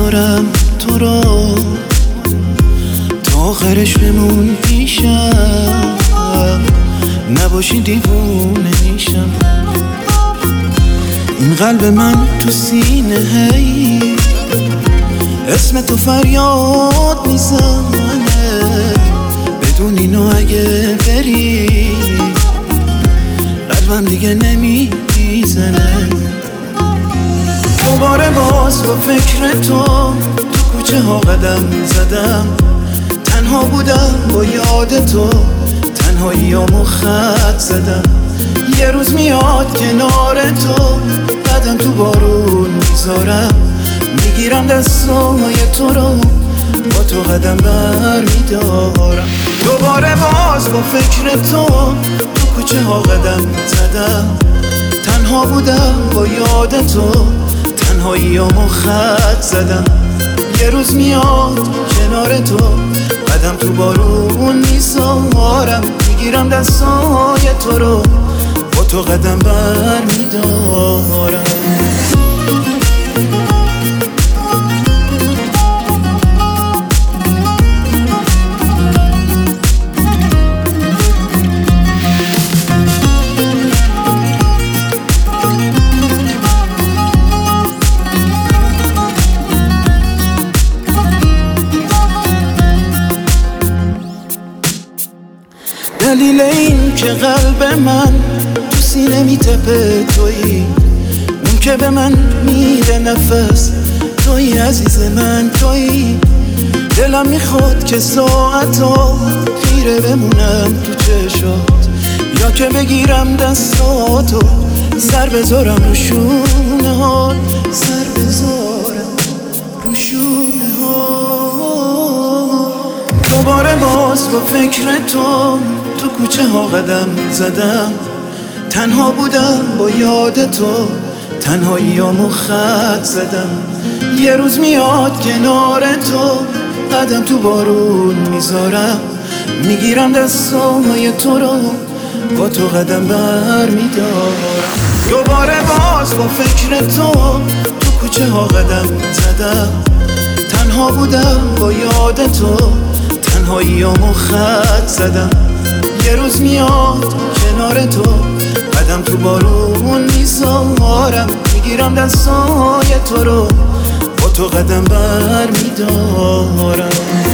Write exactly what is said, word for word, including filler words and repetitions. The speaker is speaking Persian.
میذارم تو رو تا آخرش بمون پیشم، نباشی دیوونه میشم. این قلب من تو سینه هی اسم تو فریاد میزنه، بدون اینو اگه بری قلبم دیگه نمیزنه. دوباره باز با فکر تو تو کوچه ها قدم زدم، تنها بودم با یاد تو، تنهاییامو خط زدم. یه روز میاد کنار تو، قدم تو بارون میذارم، میگیرم دستای تو رو، با تو قدم بر میدارم. دوباره باز با فکر تو تو کوچه ها قدم زدم، تنها بودم با یاد تو، تنهاییامو خط زدم. یه روز میاد کنار تو، قدم تو بارون میذارم، میگیرم دستای تو رو، با تو قدم بر میدارم. دلیل این که قلب من تو سینه میتپه تویی، اون که به من میده نفس تویی، عزیز من تویی. دلم میخواد که ساعتا خیره بمونم تو چشات، یا که بگیرم دستاتو سر بذارم رو شونه ها، سر بذارم رو شونه ها. دوباره باز با فکر تو تو کوچه ها قدم زدم، تنها بودم با یاد تو، تنهاییامو خط زدم. یه روز میاد کنار تو، قدم تو بارون میذارم، میگیرم دستای تو رو، با تو قدم بر میدارم. دوباره باز با فکر تو تو کوچه ها قدم زدم، تنها بودم با یاد تو، تنهاییامو خط زدم. یه روز میاد کنار تو، قدم تو بارون میذارم، میگیرم دستای تو رو، با تو قدم بر میدارم.